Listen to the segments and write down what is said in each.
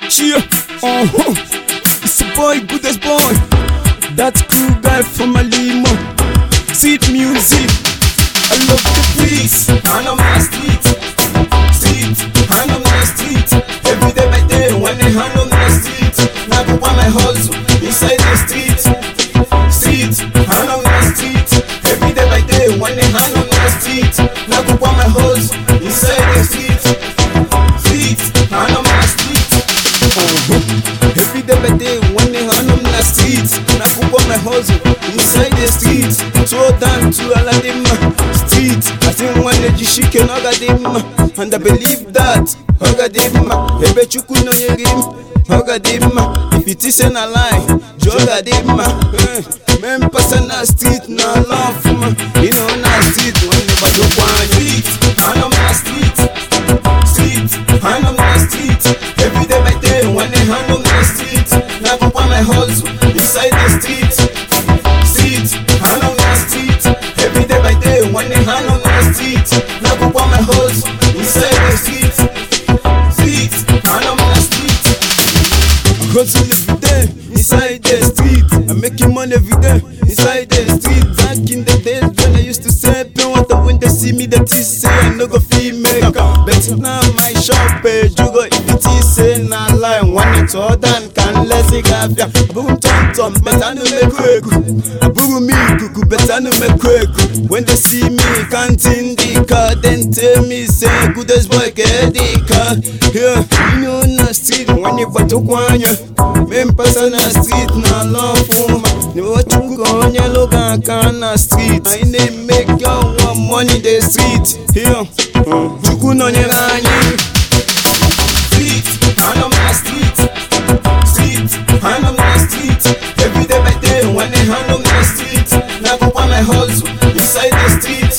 Cheer, it's a boy, goodest boy. That cool guy from a limo. Street music, I love the beats. And I'm on the street, and I'm on the street. Every day by day, when they hand on the street, now go on my hustle inside the street, and I'm on the street. Every day by day, when they hand on the street, now go on my hustle inside the street, and I'm on the street. Every day by day, when they hand on the street, now go on my hustle inside the street. So down to Aladima street. I think one day she can Ogadima, and I believe that Ogadima. Ebe chuku no yerim Ogadima. If it is a lie, Jogadima. Men pass on the street, no love for me. You know na street when they bad up on street, and I'm on the street, and I'm on the street. Every day by day, when they hand on the street, now go on my hustle inside the street, and I'm on the street. Every day by day, when they hand on the street, now go on my hustle inside the street, and I'm on the street. I hustle every day inside the street. I'm making money every day inside the street. Back in the days when I used to sell plain water, when they see me, they say I no go feel make up. But now my shop page, you go if it is say na lie. One it all done can let's see gafia. Boom tom, better no make quick. Aburu me kuku, better no make quick. When they see me counting the car, then tell me say goodest boy get the car. Yeah, you know na street when you want to kwanya. Men pass on the street na love for me. No what you go on your look on the street. I need make your money the street. Here, you go on your line. Street, and I'm on the street, and I'm on the street. Every day by day, when they hand on the street, now go on my hustle inside the street,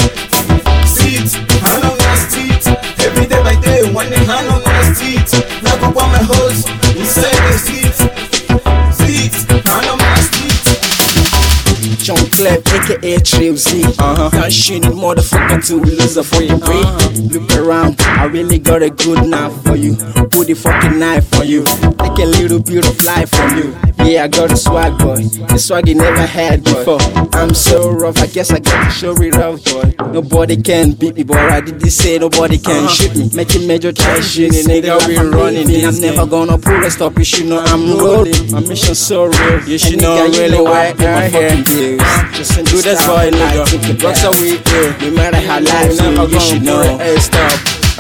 and I'm on the street. Every day by day, when they hand on the street, now go on my hustle inside the street, and I'm on the street. John Clef, aka Trill Z. Can't shoot it, motherfucker, to loser for your brain. Look around, I really got a good knife for you. Put the fucking knife on you. Take a little bit of life from you. Yeah, I got a swag, boy. The swag you never had before. I'm so rough, I guess I got to show it off, boy. Nobody can beat me, boy. I did this say nobody can shoot me. Making major try shooting, nigga, we running. I'm never gonna pull a stop, you should know I'm rolling. My mission so real, you should know I'm really white my fucking views. Just do this boy, nigga. Rocks are weak, no matter how life is, you should know. Hey, stop.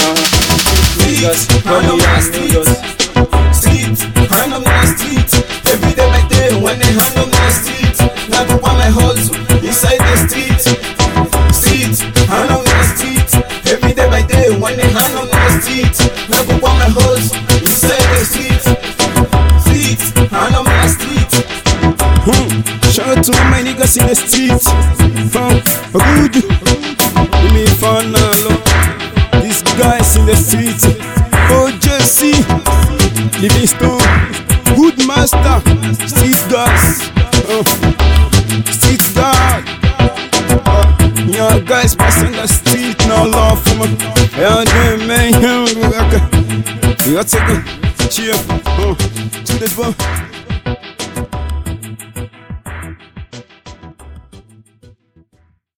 Niggas, and I'm on the street, and I'm on the street. Every day by day, when they hand on the street, now go on my hustle inside the street, and I'm on the street. Every day by day, when they hand on the street, now go on my hustle inside the street, and I'm on the street. Shout out to all my niggas in the street. From Abuja, give me fun now. These guys in the street. OJC, Livingstone, Good Master, Street Guys, Street God. Yeah, guys passing the street now, love for me. Yeah, man, you got to cheer to this one.